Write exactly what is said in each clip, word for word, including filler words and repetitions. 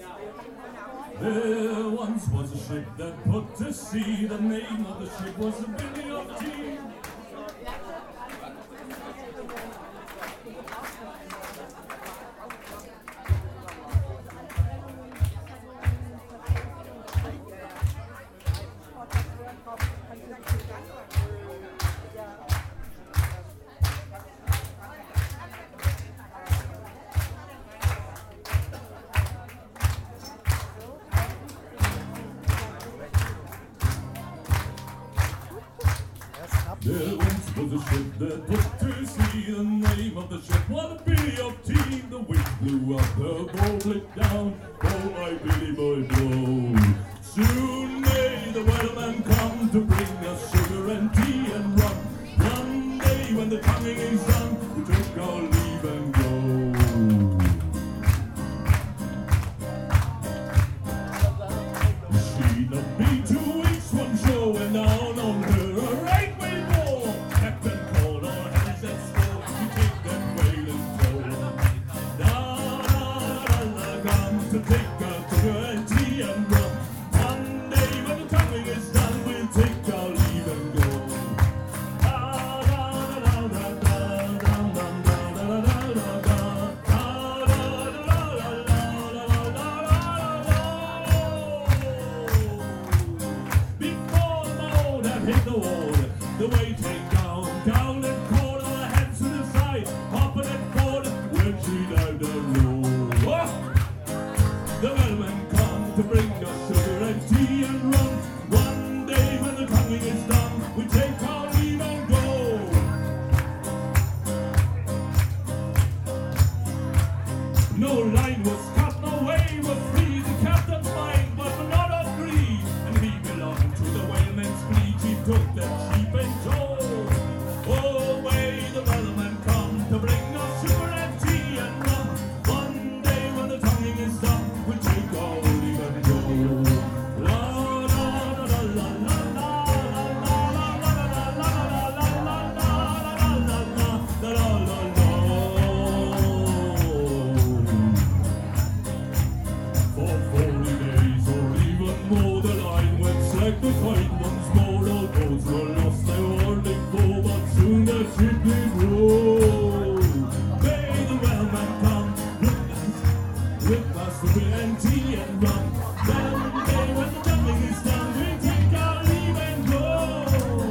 There once was a ship that put to sea. The name of the ship was the Billy of Tea. There once was a ship that put to sea. The name of the ship was the Billy of Tea. The wind blew up, the bow blipped down. Oh, my Billy boy, blow. Soon may the weatherman come to bring us sugar and tea and rum. One day when the tonguing is done, we take our leave and go. She'd not be two weeks from shore when down on her. The way take down, down and call our hands to the side, hopping and falling when she dived down low. Oh! The bellman come to bring us sugar and tea and rum. One day when the tonguing is done, we take our leave and go. No line was cut, no way was free. The captain's mind was not agreed, and we belonged to the whaleman's fleet. He took that sheep and told. Oh, way the weatherman come to bring us sugar and tea and rum. One day when the tonguing is done, we take our leave and go. La la la la la la For forty days or even more, the line went slack the fight once more. All boats were lost, they were they go, but soon the ship did roll. May the whaleman come, with us to beer and tea and rum. One day when the jumping is done, we take our leave and go.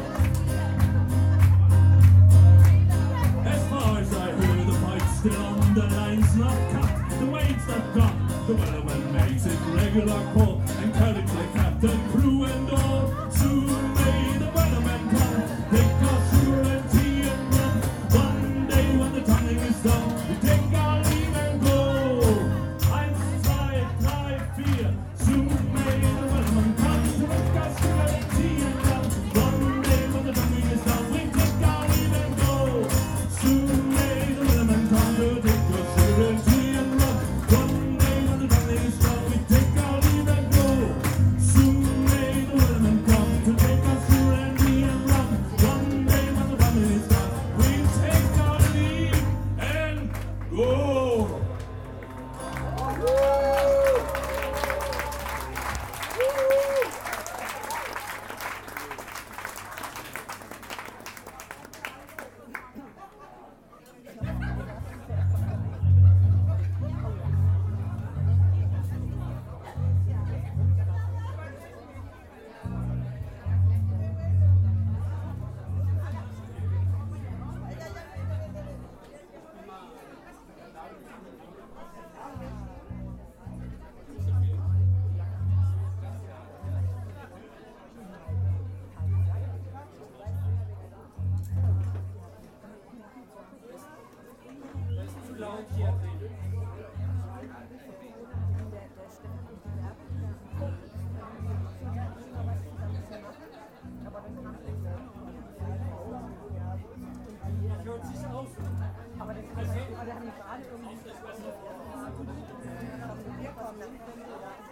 As far as I hear, the fight's still on, the line's not cut, the weight's not gone. The weatherman makes it regular call, encourage the captain, crew and all. Soon may the weatherman come, take our sugar and tea and rum. One day when the tonguing is done, we take our leave and go. I'm tired, tired, fear. Soon may the weatherman come to take our sugar and tea and rum. One day when the tonguing is done, we take our leave and go. Soon may the weatherman come to take our sugar and tea and rum. One day when the tonguing is done, we take our leave and go. Soon may the weatherman come to take our sugar and tea and rum. One day when the tonguing is done, we take our leave and go. Aber der haben die gerade irgendwie